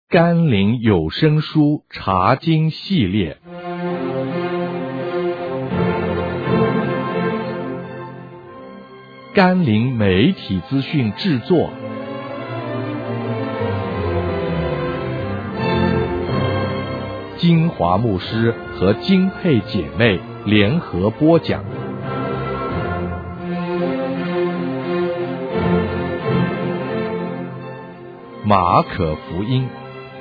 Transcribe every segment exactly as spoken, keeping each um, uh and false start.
甘霖有声书查经系列，甘霖媒体资讯制作，金华牧师和金佩姐妹联合播讲。马可福音。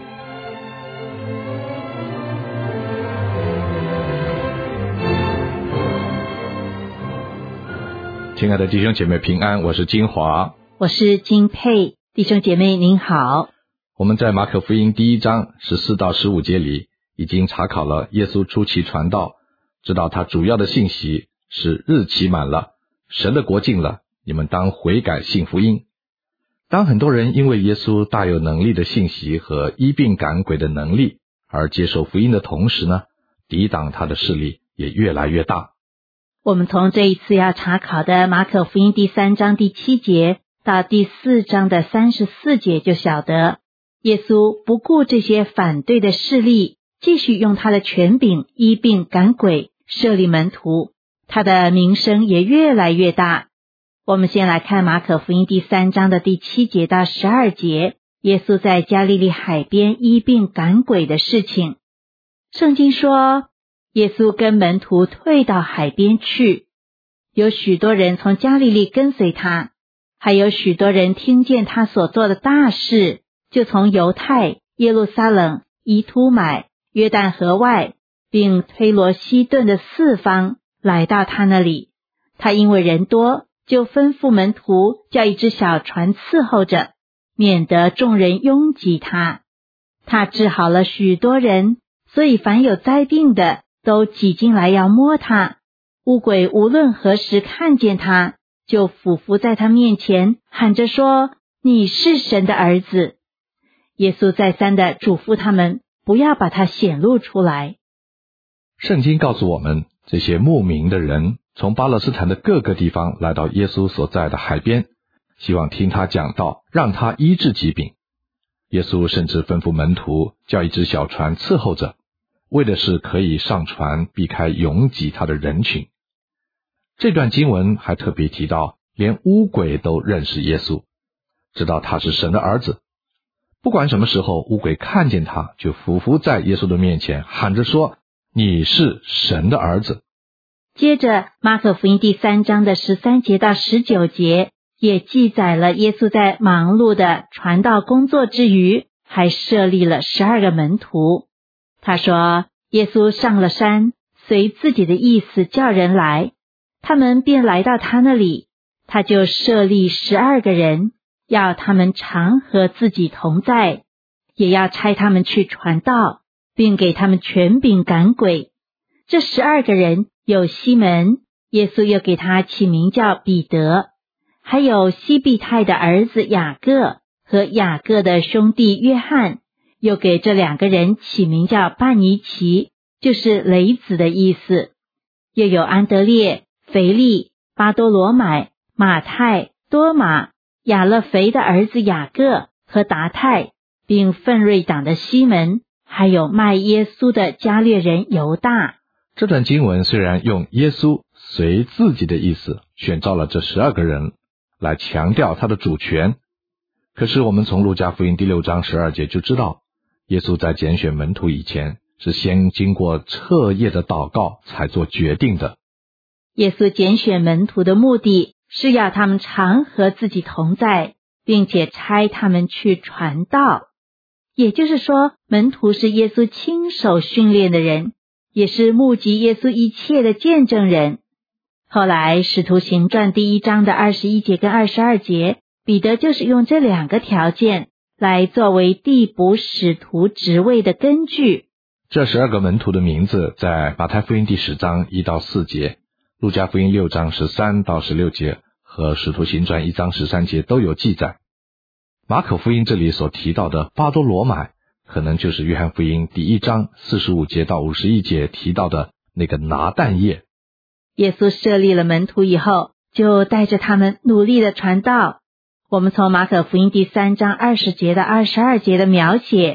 亲爱的弟兄姐妹平安，我是金华， 我是金佩。弟兄姐妹您好。 我们在马可福音第一章十四到十五节里已经查考了耶稣初期传道，知道他主要的信息是日期满了，神的国近了，你们当悔改信福音。当很多人因为耶稣大有能力的信息和医病赶鬼的能力而接受福音的同时呢，抵挡他的势力也越来越大。 我们从这一次要查考的马可福音第三章第七节到第四章的三十四节就晓得，耶稣不顾这些反对的势力，继续用他的权柄医病赶鬼，设立门徒，他的名声也越来越大。我们先来看马可福音第三章的第七节到十二节，耶稣在加利利海边医病赶鬼的事情。圣经说，耶稣跟门徒退到海边去，有许多人从加利利跟随他，还有许多人听见他所做的大事，就从犹太、耶路撒冷、以土买、约旦河外，并推罗西顿的四方来到他那里。他因为人多，就吩咐门徒叫一只小船伺候着，免得众人拥挤他。他治好了许多人，所以凡有灾病的都挤进来要摸他。污鬼无论何时看见他，就俯伏在他面前，喊着说：你是神的儿子。耶稣再三的嘱咐他们，不要把他显露出来。 圣经告诉我们，这些慕名的人从巴勒斯坦的各个地方来到耶稣所在的海边，希望听他讲道，让他医治疾病。耶稣甚至吩咐门徒叫一只小船伺候着，为的是可以上船避开拥挤他的人群。这段经文还特别提到，连污鬼都认识耶稣，知道他是神的儿子。不管什么时候，污鬼看见他，就俯伏在耶稣的面前，喊着说：你是神的儿子。 接着马可福音第三章的十三节到十九节也记载了耶稣在忙碌的传道工作之余，还设立了十二个门徒。他说，耶稣上了山，随自己的意思叫人来，他们便来到他那里，他就设立十二个人，要他们常和自己同在，也要差他们去传道，并给他们权柄赶鬼。这十二个人有西门，耶稣又给他起名叫彼得，还有西庇太的儿子雅各和雅各的兄弟约翰，又给这两个人起名叫巴尼奇，就是雷子的意思。又有安德烈、腓利、巴多罗买、马太、多马、亚勒腓的儿子雅各和达太，并奋锐党的西门，还有卖耶稣的加略人犹大。 这段经文虽然用耶稣随自己的意思选召了这十二个人来强调他的主权，可是我们从路加福音第六章十二节就知道，耶稣在拣选门徒以前是先经过彻夜的祷告才做决定的。 耶稣拣选门徒的目的是要他们常和自己同在，并且差他们去传道。也就是说，门徒是耶稣亲手训练的人，也是目击耶稣一切的见证人。后来使徒行传第一章的二十一节跟二十二节，彼得就是用这两个条件来作为递补使徒职位的根据。 这十二个门徒的名字在马太福音第十章一到四节，路加福音六章十三到十六节和使徒行传一章十三节都有记载。马可福音这里所提到的巴多罗买，可能就是约翰福音第一章四十五节到五十一节提到的那个拿但业。 耶稣设立了门徒以后，就带着他们努力的传道。我们从马可福音第三章二十节到二十二节的描写，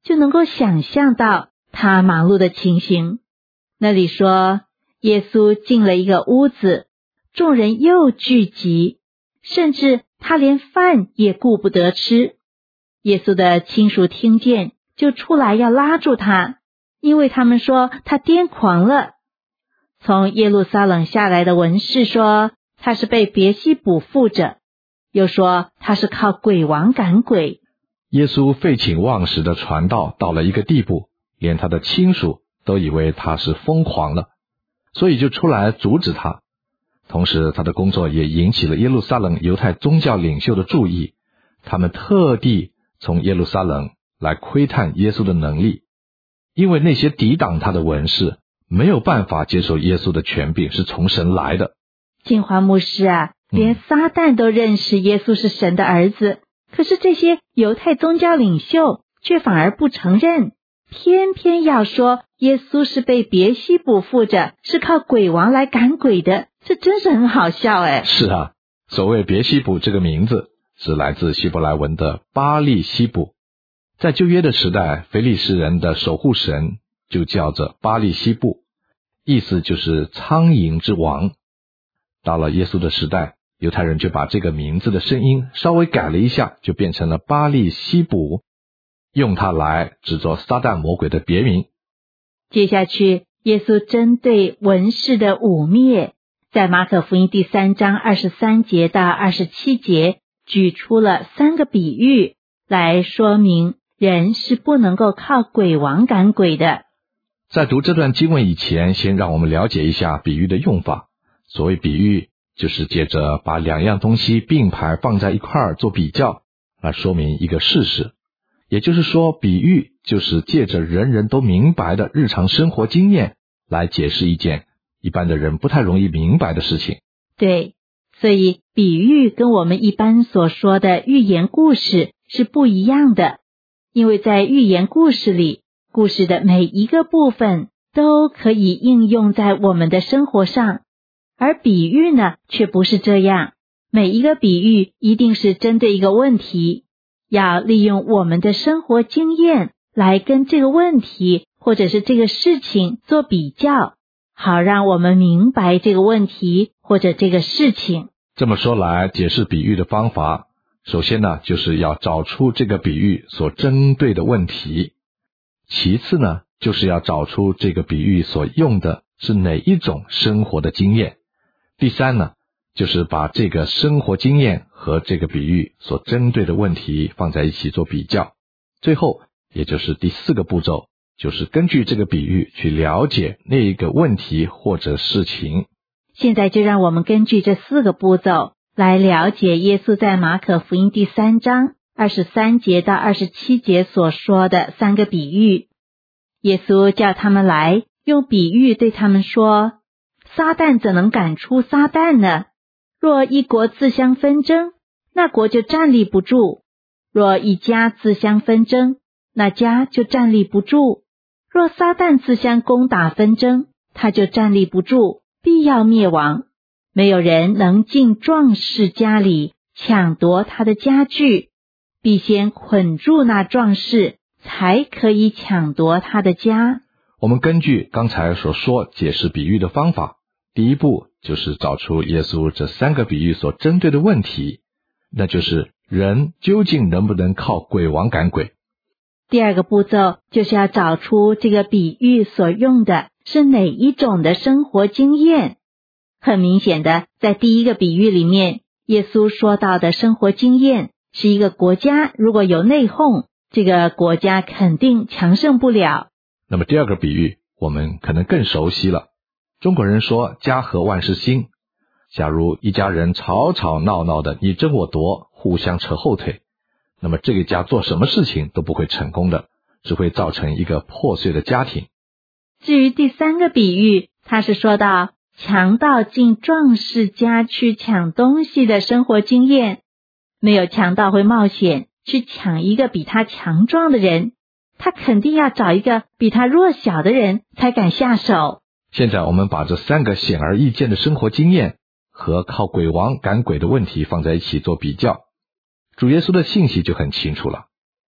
就能够想象到他忙碌的情形。那里说，耶稣进了一个屋子，众人又聚集，甚至他连饭也顾不得吃。耶稣的亲属听见，就出来要拉住他，因为他们说他癫狂了。从耶路撒冷下来的文士说他是被别西卜附着，又说他是靠鬼王赶鬼。 耶稣废寝忘食的传道到了一个地步，连他的亲属都以为他是疯狂了，所以就出来阻止他。同时他的工作也引起了耶路撒冷犹太宗教领袖的注意，他们特地从耶路撒冷来窥探耶稣的能力，因为那些抵挡他的文士没有办法接受耶稣的权柄是从神来的。 金华牧师啊，连撒旦都认识耶稣是神的儿子，可是这些犹太宗教领袖却反而不承认，偏偏要说耶稣是被别西卜附着，是靠鬼王来赶鬼的，这真是很好笑哎。 是啊，所谓别西卜这个名字是来自希伯来文的巴利西卜，在旧约的时代，非利士人的守护神就叫着巴利西卜，意思就是苍蝇之王。到了耶稣的时代，犹太人就把这个名字的声音稍微改了一下，就变成了巴利西卜，用它来指作撒旦魔鬼的别名。 接下去耶稣针对文士的污蔑，在马可福音第三章二十三节到二十七节举出了三个比喻，来说明人是不能够靠鬼王赶鬼的。 在读这段经文以前，先让我们了解一下比喻的用法。所谓比喻，就是借着把两样东西并排放在一块儿做比较，来说明一个事实。也就是说，比喻就是借着人人都明白的日常生活经验来解释一件一般的人不太容易明白的事情。 对，所以比喻跟我们一般所说的寓言故事是不一样的，因为在寓言故事里，故事的每一个部分都可以应用在我们的生活上，而比喻呢，却不是这样。每一个比喻一定是针对一个问题，要利用我们的生活经验来跟这个问题或者是这个事情做比较，好让我们明白这个问题或者这个事情。 这么说来，解释比喻的方法，首先呢，就是要找出这个比喻所针对的问题。其次呢，就是要找出这个比喻所用的是哪一种生活的经验。第三呢，就是把这个生活经验和这个比喻所针对的问题放在一起做比较。最后，也就是第四个步骤，就是根据这个比喻去了解那一个问题或者事情。 现在就让我们根据这四个步骤来了解耶稣在马可福音第三章二十三节到二十七节所说的三个比喻。耶稣叫他们来，用比喻对他们说，撒旦怎能赶出撒旦呢？若一国自相纷争，那国就站立不住；若一家自相纷争，那家就站立不住。若撒旦自相攻打纷争，他就站立不住，必要灭亡。没有人能进壮士家里抢夺他的家具，必先捆住那壮士，才可以抢夺他的家。 我们根据刚才所说解释比喻的方法，第一步就是找出耶稣这三个比喻所针对的问题，那就是人究竟能不能靠鬼王赶鬼。 第二个步骤就是要找出这个比喻所用的是哪一种的生活经验。很明显的，在第一个比喻里面，耶稣说到的生活经验是一个国家如果有内讧，这个国家肯定强盛不了。 那么第二个比喻我们可能更熟悉了，中国人说家和万事兴。假如一家人吵吵闹闹的，你争我夺，互相扯后腿，那么这个家做什么事情都不会成功的，只会造成一个破碎的家庭。 至于第三个比喻，他是说到强盗进壮士家去抢东西的生活经验。没有强盗会冒险去抢一个比他强壮的人，他肯定要找一个比他弱小的人才敢下手。 现在我们把这三个显而易见的生活经验和靠鬼王赶鬼的问题放在一起做比较，主耶稣的信息就很清楚了。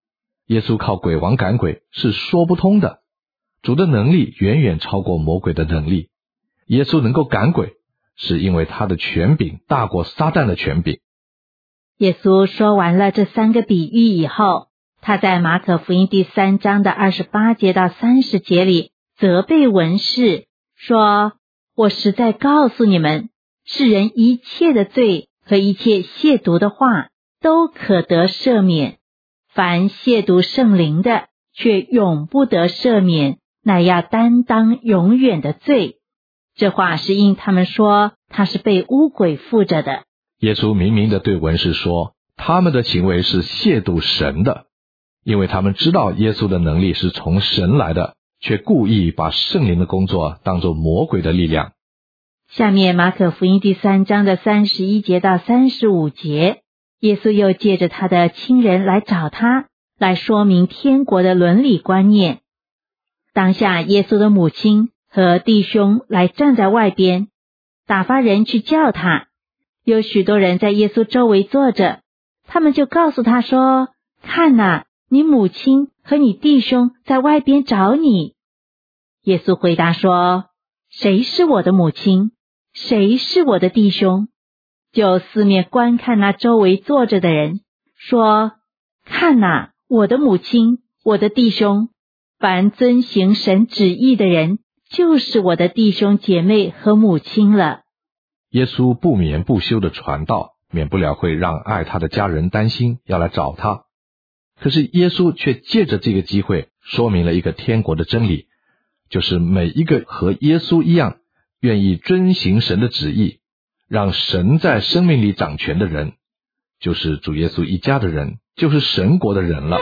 耶稣靠鬼王赶鬼是说不通的，主的能力远远超过魔鬼的能力。耶稣能够赶鬼，是因为他的权柄大过撒旦的权柄。 耶稣说完了这三个比喻以后，他在马可福音第三章的二十八节到三十节里责备文士，说：我实在告诉你们，世人一切的罪和一切亵渎的话都可得赦免，凡亵渎圣灵的却永不得赦免，乃要担当永远的罪。这话是因他们说他是被污鬼附着的。 耶稣明明地对文士说，他们的行为是亵渎神的，因为他们知道耶稣的能力是从神来的，却故意把圣灵的工作当作魔鬼的力量。 下面马可福音第三章的三十一节到三十五节，耶稣又借着他的亲人来找他，来说明天国的伦理观念。当下耶稣的母亲和弟兄来站在外边，打发人去叫他。有许多人在耶稣周围坐着，他们就告诉他说：看哪，你母亲和你弟兄在外边找你。耶稣回答说：谁是我的母亲？谁是我的弟兄？就四面观看那周围坐着的人，说：看哪，我的母亲，我的弟兄，凡遵行神旨意的人，就是我的弟兄姐妹和母亲了。 耶稣不眠不休的传道，免不了会让爱他的家人担心，要来找他。可是耶稣却借着这个机会说明了一个天国的真理，就是每一个和耶稣一样愿意遵行神的旨意，让神在生命里掌权的人，就是主耶稣一家的人，就是神国的人了。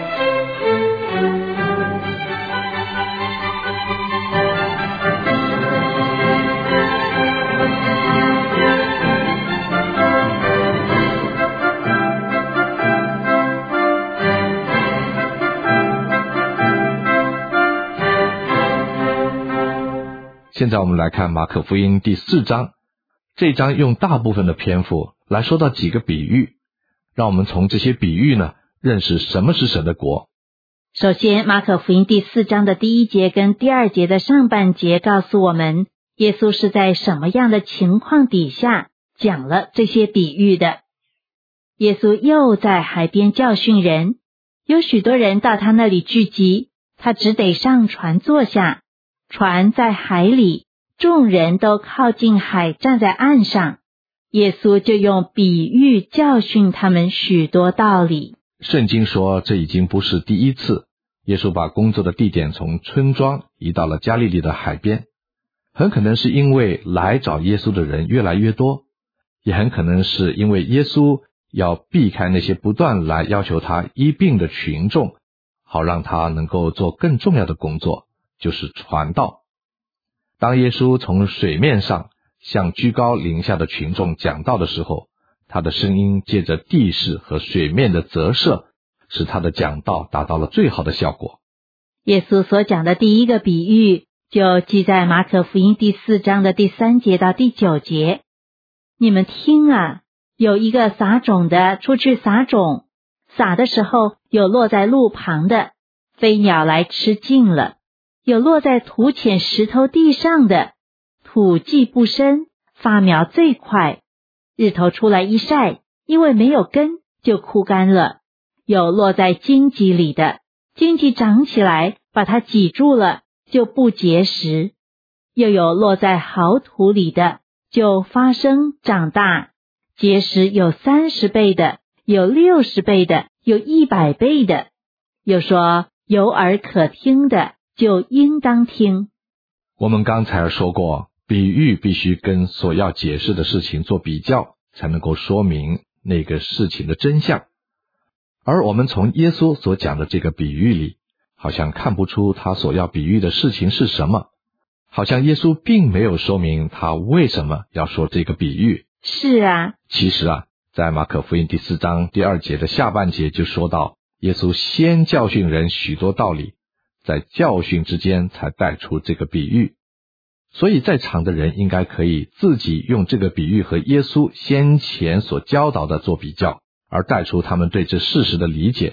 现在我们来看马可福音第四章，这一章用大部分的篇幅来说到几个比喻，让我们从这些比喻呢，认识什么是神的国。 首先，马可福音第四章的第一节跟第二节的上半节告诉我们，耶稣是在什么样的情况底下讲了这些比喻的。耶稣又在海边教训人，有许多人到他那里聚集，他只得上船坐下，船在海里，众人都靠近海，站在岸上。耶稣就用比喻教训他们许多道理。 圣经说，这已经不是第一次，耶稣把工作的地点从村庄移到了加利利的海边。很可能是因为来找耶稣的人越来越多，也很可能是因为耶稣要避开那些不断来要求他医病的群众，好让他能够做更重要的工作，就是传道。当耶稣从水面上向居高临下的群众讲道的时候，他的声音借着地势和水面的折射，使他的讲道达到了最好的效果。 耶稣所讲的第一个比喻就记在马可福音第四章的第三节到第九节。你们听啊，有一个撒种的出去撒种，撒的时候有落在路旁的，飞鸟来吃尽了；有落在土浅石头地上的，土既不深，发苗最快，日头出来一晒，因为没有根就枯干了；有落在荆棘里的，荆棘长起来把它挤住了，就不结实；又有落在好土里的，就发生长大，结实有三十倍的，有六十倍的，有一百倍的。又说有耳可听的，就应当听。 我们刚才说过，比喻必须跟所要解释的事情做比较，才能够说明那个事情的真相。而我们从耶稣所讲的这个比喻里，好像看不出他所要比喻的事情是什么，好像耶稣并没有说明他为什么要说这个比喻。 是啊， 其实啊，在马可福音第四章第二节的下半节就说到，耶稣先教训人许多道理，在教训之间才带出这个比喻。所以在场的人应该可以自己用这个比喻和耶稣先前所教导的做比较，而带出他们对这事实的理解，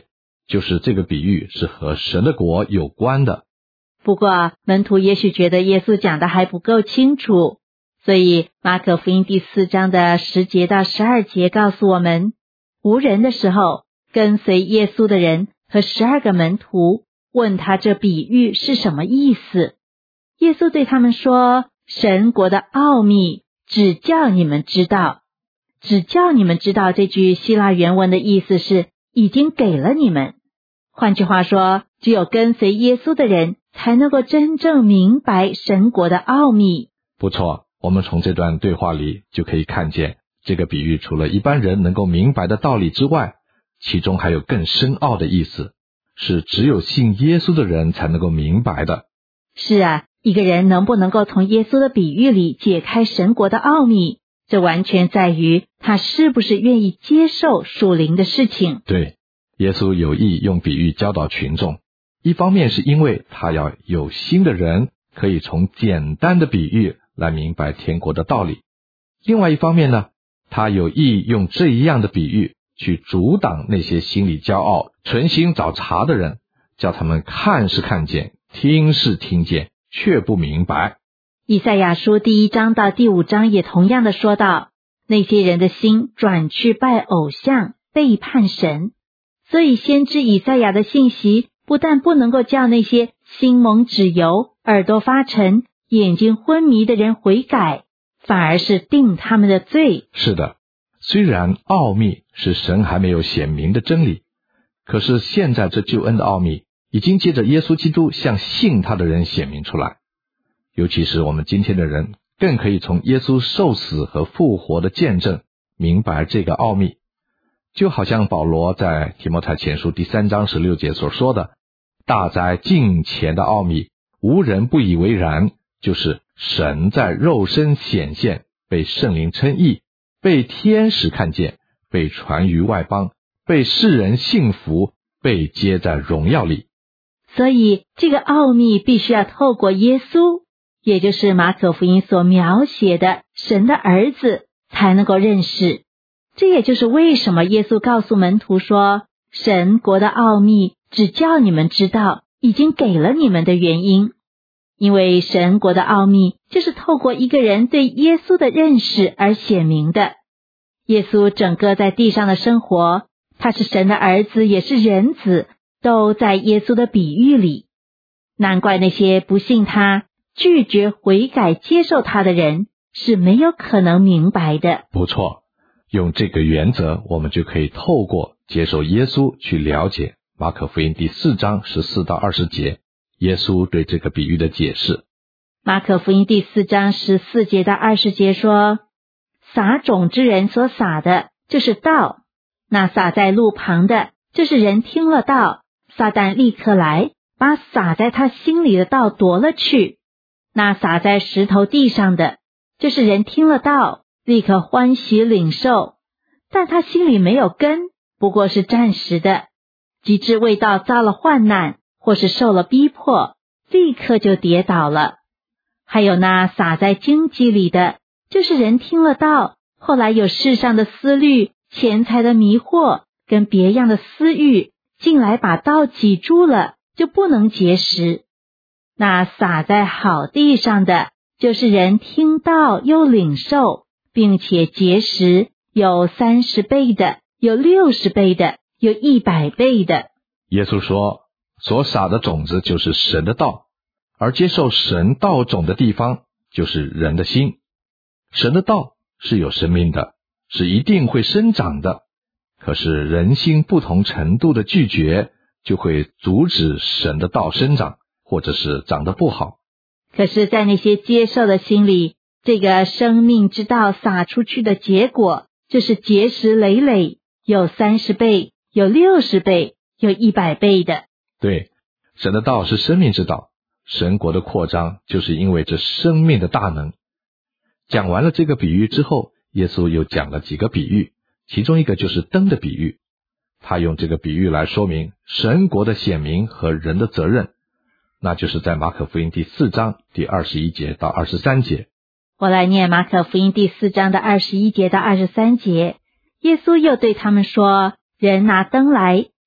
就是这个比喻是和神的国有关的。 不过门徒也许觉得耶稣讲的还不够清楚，所以马可福音第四章的十节到十二节告诉我们，无人的时候，跟随耶稣的人和十二个门徒问他这比喻是什么意思。耶稣对他们说，神国的奥秘只叫你们知道。只叫你们知道这句希腊原文的意思是已经给了你们。换句话说，只有跟随耶稣的人才能够真正明白神国的奥秘。 不错，我们从这段对话里就可以看见，这个比喻除了一般人能够明白的道理之外，其中还有更深奥的意思，是只有信耶稣的人才能够明白的。 是啊，一个人能不能够从耶稣的比喻里解开神国的奥秘，这完全在于他是不是愿意接受属灵的事情。 对，耶稣有意用比喻教导群众，一方面是因为他要有心的人可以从简单的比喻来明白天国的道理，另外一方面呢，他有意用这样的比喻去阻挡那些心里骄傲、存心找茬的人，叫他们看是看见，听是听见，却不明白。 以赛亚书第一章到第五章也同样的说到，那些人的心转去拜偶像，背叛神。所以先知以赛亚的信息不但不能够叫那些心蒙脂油、耳朵发沉、眼睛昏迷的人悔改，反而是定他们的罪。 是的，虽然奥秘是神还没有显明的真理，可是现在这救恩的奥秘已经借着耶稣基督向信他的人显明出来。尤其是我们今天的人，更可以从耶稣受死和复活的见证明白这个奥秘。就好像保罗在提摩太前书第三章十六节所说的，大哉近前的奥秘，无人不以为然，就是神在肉身显现，被圣灵称义，被天使看见，被传于外邦，被世人信服，被接在荣耀里。 所以这个奥秘必须要透过耶稣，也就是马可福音所描写的神的儿子才能够认识。这也就是为什么耶稣告诉门徒说，神国的奥秘只叫你们知道，已经给了你们的原因。因为神国的奥秘就是透过一个人对耶稣的认识而显明的。耶稣整个在地上的生活，他是神的儿子，也是人子，都在耶稣的比喻里。难怪那些不信他、拒绝悔改接受他的人是没有可能明白的。 不错，用这个原则，我们就可以透过接受耶稣去了解马可福音第四章十四到二十节耶稣对这个比喻的解释。 马可福音第四章十四节到二十节说，撒种之人所撒的就是道，那撒在路旁的就是人听了道，撒旦立刻来，把撒在他心里的道夺了去。那撒在石头地上的就是人听了道，立刻欢喜领受，但他心里没有根，不过是暂时的，及至为道遭了患难，或是受了逼迫，立刻就跌倒了。还有那撒在荆棘里的，就是人听了道，后来有世上的思虑、钱财的迷惑跟别样的私欲进来，把道挤住了，就不能结实。那撒在好地上的，就是人听道又领受，并且结实，有三十倍的，有六十倍的，有一百倍的。 耶稣说，所撒的种子就是神的道，而接受神道种的地方就是人的心。神的道是有生命的，是一定会生长的，可是人心不同程度的拒绝，就会阻止神的道生长，或者是长得不好。 可是在那些接受的心里，这个生命之道撒出去的结果，就是结实累累，有三十倍，有六十倍，有一百倍的。 对，神的道是生命之道，神国的扩张就是因为这生命的大能。讲完了这个比喻之后，耶稣又讲了几个比喻，其中一个就是灯的比喻。他用这个比喻来说明神国的显明和人的责任，那就是在马可福音第四章第二十一节到二十三节。 我来念马可福音第四章的二十一节到二十三节。耶稣又对他们说，人拿灯来，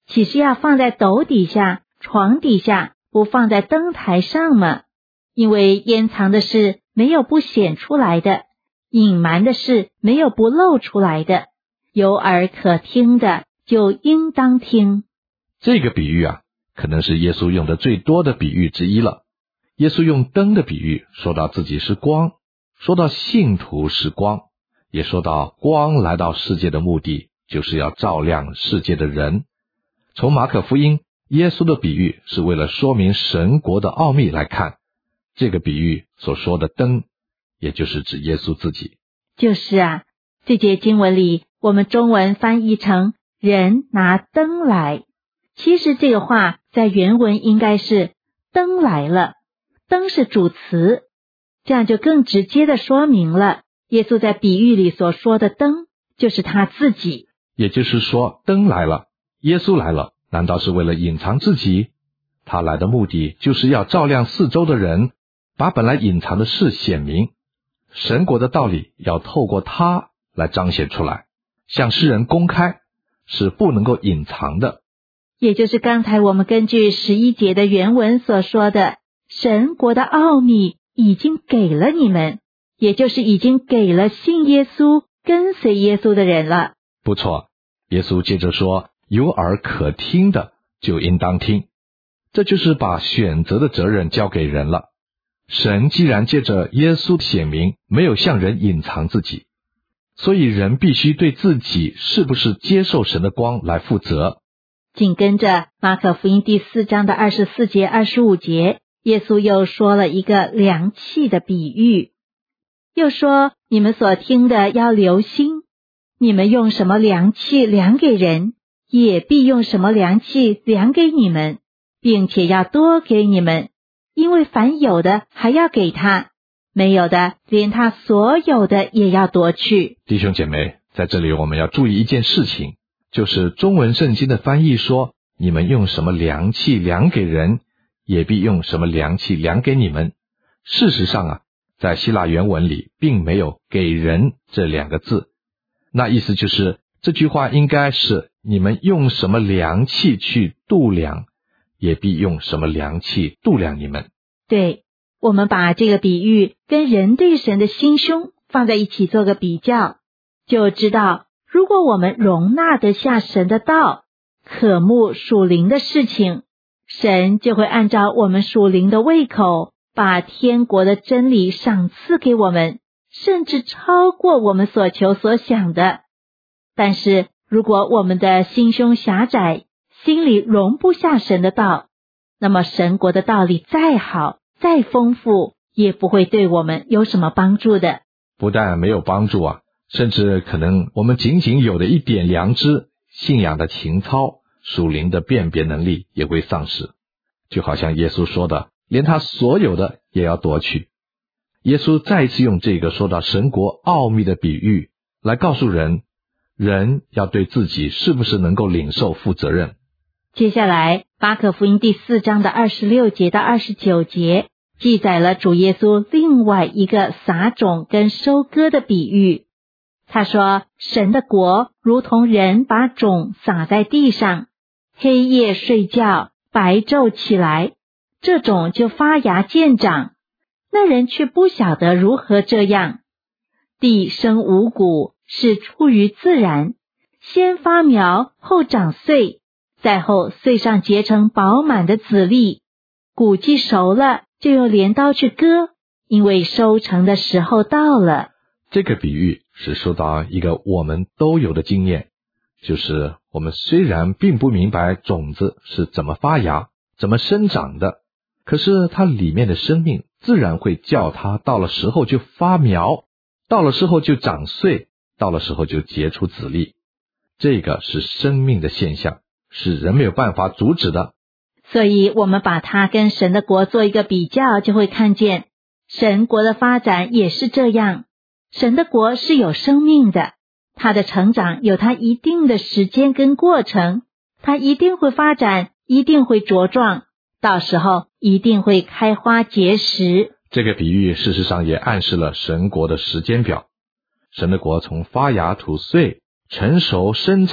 岂是要放在斗底下、床底下，不放在灯台上吗？因为掩藏的事没有不显出来的，隐瞒的事没有不露出来的。有耳可听的，就应当听。 这个比喻啊，可能是耶稣用的最多的比喻之一了。耶稣用灯的比喻，说到自己是光，说到信徒是光，也说到光来到世界的目的，就是要照亮世界的人。从马可福音，耶稣的比喻是为了说明神国的奥秘来看，这个比喻所说的灯，也就是指耶稣自己。 就是啊，这节经文里，我们中文翻译成人拿灯来，其实这个话在原文应该是灯来了，灯是主词，这样就更直接的说明了耶稣在比喻里所说的灯就是他自己。 也就是说，灯来了，耶稣来了，难道是为了隐藏自己？他来的目的就是要照亮四周的人，把本来隐藏的事显明。神国的道理要透过他来彰显出来，向世人公开，是不能够隐藏的。 也就是刚才我们根据十一节的原文所说的，神国的奥秘已经给了你们，也就是已经给了信耶稣、跟随耶稣的人了。 不错，耶稣接着说，有耳可听的，就应当听。这就是把选择的责任交给人了。神既然借着耶稣显明，没有向人隐藏自己，所以人必须对自己是不是接受神的光来负责。 紧跟着马可福音第四章的二十四节、二十五节，耶稣又说了一个量器的比喻，又说你们所听的要留心，你们用什么量器量给人，也必用什么量器量给你们，并且要多给你们，因为凡有的还要给他，没有的连他所有的也要夺去。 弟兄姐妹，在这里我们要注意一件事情，就是中文圣经的翻译说，你们用什么量器量给人，也必用什么量器量给你们。事实上啊，在希腊原文里并没有给人这两个字，那意思就是这句话应该是你们用什么量器去度量，也必用什么量器度量你们。 对，我们把这个比喻跟人对神的心胸放在一起做个比较，就知道如果我们容纳得下神的道，渴慕属灵的事情，神就会按照我们属灵的胃口，把天国的真理赏赐给我们，甚至超过我们所求所想的。但是如果我们的心胸狭窄，心里容不下神的道，那么神国的道理再好再丰富，也不会对我们有什么帮助的。 不但没有帮助啊，甚至可能我们仅仅有的一点良知、信仰的情操、属灵的辨别能力也会丧失。就好像耶稣说的，连他所有的也要夺去。耶稣再一次用这个说到神国奥秘的比喻来告诉人，人要对自己是不是能够领受负责任。 接下来马可福音第四章的二十六节到二十九节记载了主耶稣另外一个撒种跟收割的比喻。他说，神的国如同人把种撒在地上，黑夜睡觉，白昼起来，这种就发芽见长，那人却不晓得如何这样。地生五谷，是出于自然，先发苗，后长穗，再后穗上结成饱满的籽粒，谷既熟了，就用镰刀去割，因为收成的时候到了。 这个比喻是说到一个我们都有的经验，就是我们虽然并不明白种子是怎么发芽、怎么生长的，可是它里面的生命自然会叫它到了时候就发苗，到了时候就长穗，到了时候就结出籽粒。这个是生命的现象，是人没有办法阻止的。 所以我们把它跟神的国做一个比较，就会看见神国的发展也是这样。神的国是有生命的，它的成长有它一定的时间跟过程，它一定会发展，一定会茁壮，到时候一定会开花结实。 这个比喻事实上也暗示了神国的时间表。神的国从发芽吐穗、成熟生长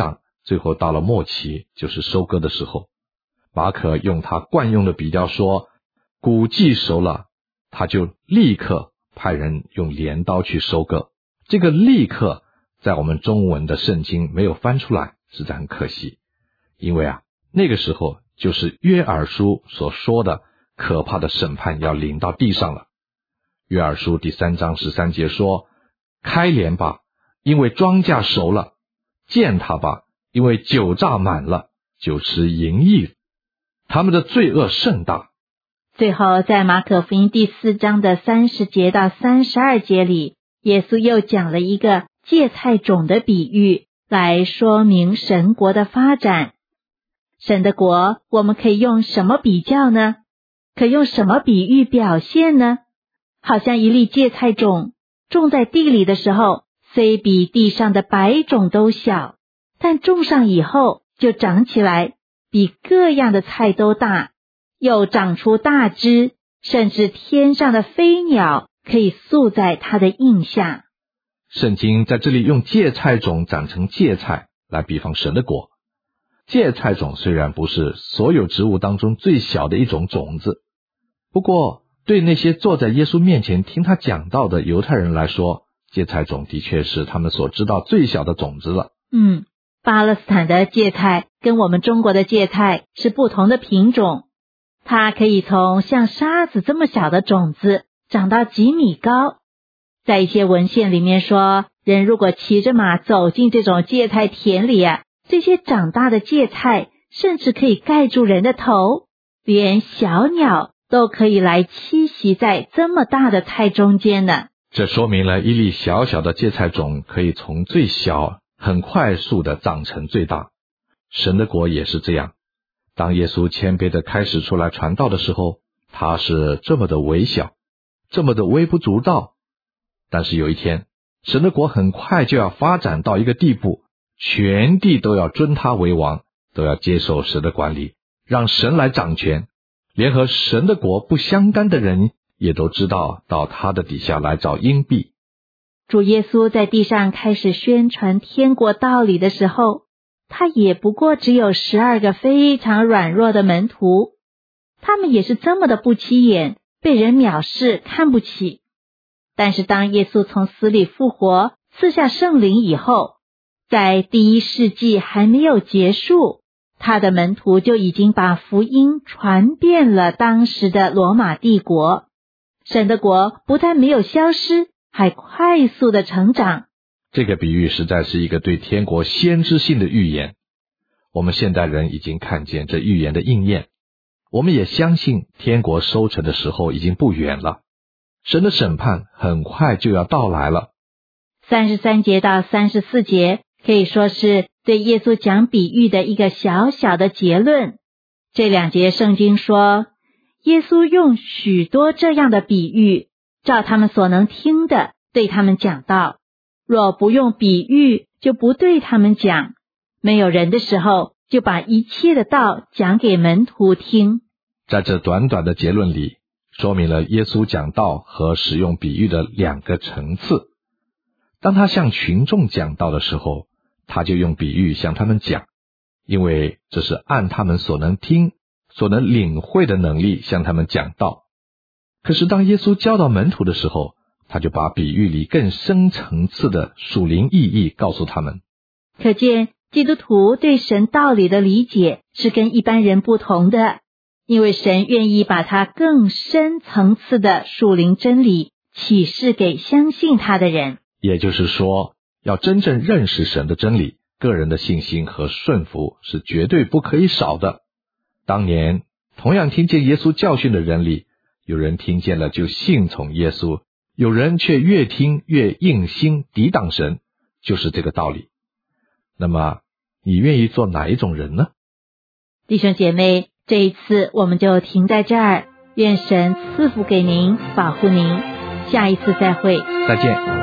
最后到了末期，就是收割的时候，马可用他惯用的比较说，谷季熟了，他就立刻派人用镰刀去收割。这个立刻在我们中文的圣经没有翻出来，实在很可惜。因为啊，那个时候就是约珥书所说的可怕的审判要临到地上了。约珥书第三章十三节说，开镰吧，因为庄稼熟了；践踏吧，因为酒榨满了，酒池盈溢，他们的罪恶甚大。 最后在马可福音第四章的三十节到三十二节里，耶稣又讲了一个芥菜种的比喻，来说明神国的发展。神的国，我们可以用什么比较呢？可用什么比喻表现呢？好像一粒芥菜种种在地里的时候，虽比地上的百种都小，但种上以后就长起来，比各样的菜都大，又长出大枝，甚至天上的飞鸟可以宿在它的荫下。 圣经在这里用芥菜种长成芥菜来比方神的国。芥菜种虽然不是所有植物当中最小的一种种子，不过对那些坐在耶稣面前听他讲道的犹太人来说，芥菜种的确是他们所知道最小的种子了。 嗯，巴勒斯坦的芥菜跟我们中国的芥菜是不同的品种，它可以从像沙子这么小的种子长到几米高。在一些文献里面说，人如果骑着马走进这种芥菜田里啊，这些长大的芥菜甚至可以盖住人的头，连小鸟都可以来栖息在这么大的菜中间呢。 这说明了一粒小小的芥菜种可以从最小很快速的长成最大。神的国也是这样，当耶稣谦卑的开始出来传道的时候，他是这么的微小，这么的微不足道。但是有一天，神的国很快就要发展到一个地步，全地都要尊他为王，都要接受神的管理，让神来掌权，连和神的国不相干的人也都知道到他的底下来找荫庇。 主耶稣在地上开始宣传天国道理的时候，他也不过只有十二个非常软弱的门徒，他们也是这么的不起眼，被人藐视看不起。但是当耶稣从死里复活，赐下圣灵以后，在第一世纪还没有结束，他的门徒就已经把福音传遍了当时的罗马帝国。神的国不但没有消失，还快速的成长。 这个比喻实在是一个对天国先知性的预言。我们现代人已经看见这预言的应验，我们也相信天国收成的时候已经不远了，神的审判很快就要到来了。 三十三节到三十四节可以说是对耶稣讲比喻的一个小小的结论。这两节圣经说，耶稣用许多这样的比喻，照他们所能听的对他们讲道。若不用比喻，就不对他们讲。没有人的时候，就把一切的道讲给门徒听。 在这短短的结论里，说明了耶稣讲道和使用比喻的两个层次。当他向群众讲道的时候，他就用比喻向他们讲，因为这是按他们所能听、所能领会的能力向他们讲道。可是当耶稣教导门徒的时候，他就把比喻里更深层次的属灵意义告诉他们。 可见基督徒对神道理的理解是跟一般人不同的，因为神愿意把他更深层次的属灵真理启示给相信他的人。 也就是说，要真正认识神的真理，个人的信心和顺服是绝对不可以少的。当年同样听见耶稣教训的人里，有人听见了就信从耶稣，有人却越听越硬心抵挡神，就是这个道理。那么你愿意做哪一种人呢？ 弟兄姐妹，这一次我们就停在这儿，愿神赐福给您，保护您，下一次再会， 再见。